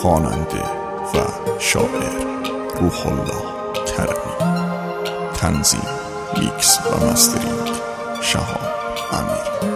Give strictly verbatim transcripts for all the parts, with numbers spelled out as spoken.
خواننده و شاعر روح الله کرمی. تنظیم، میکس و مسترینگ شهاب امیری.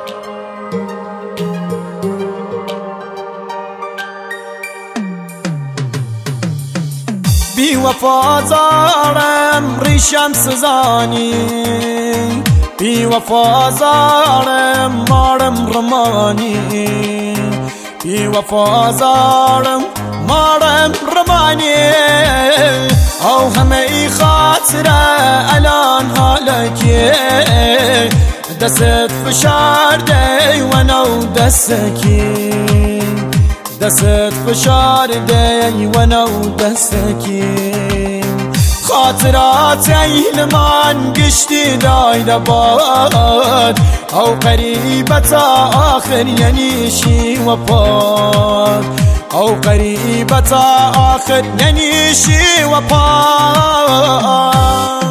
بی وفازارم ریشم سزانی، بی وفازارم مارم رمانی، بی وفازارم مارم رمانی. او همه ای خاطره الان حالکی، دست فشارده و نو دستکی، دست فشارده و نو دستکی. خاطرات ایلمان گشتی دایده باد، او قریبت آخر یعنی شی و پاد، او قریبت آخر یعنی شی و پاد.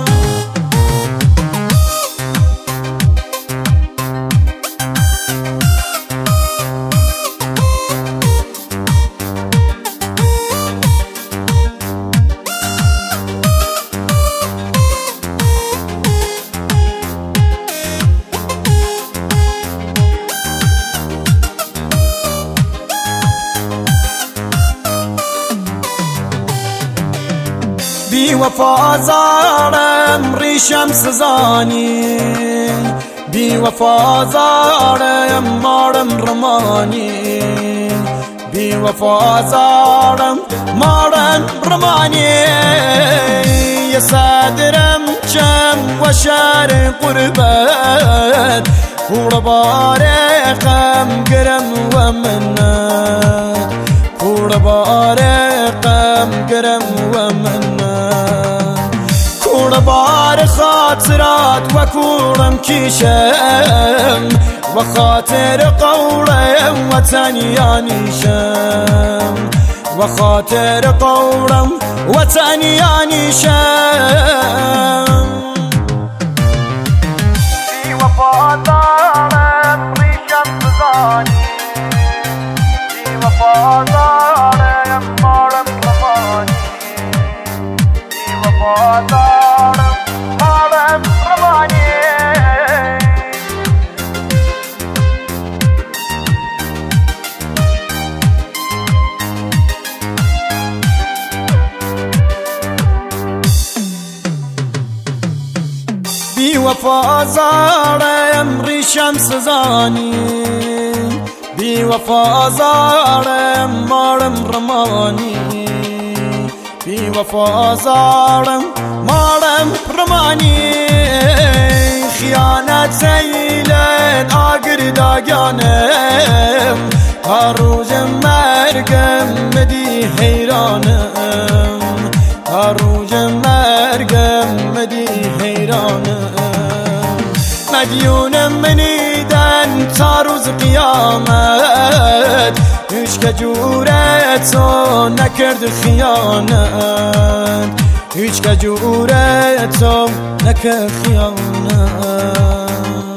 بی وفازارم ریشم سزانی، بی وفازارم مارم رمانی، بی وفازارم مارم رمانی. یه صدرم چم و شهر قربت، قربار غم گرم و منت، قربار غم گرم و منت. بار خاطرات و کورم کیشم، و خاطر قولم وطن یانیشم، و خاطر قولم وطن یانیشم. بی وفادارم ریشم سزانی، بی وفادارم مارم رمانی، بی وفادارم بی وفازارم ریشم سزانی، بی وفازارم مارم رمانی، بی وفازارم مارم رمانی. خیانت زیلت آگر داگانم، تا روز مرگم مدی حیرانم، تا روز مرگم مدی حیرانم. مدیونم منیدن تا روز قیامت، هیچ که جورتو نکرد خیانت، هیچ که جورتو نکرد خیانت.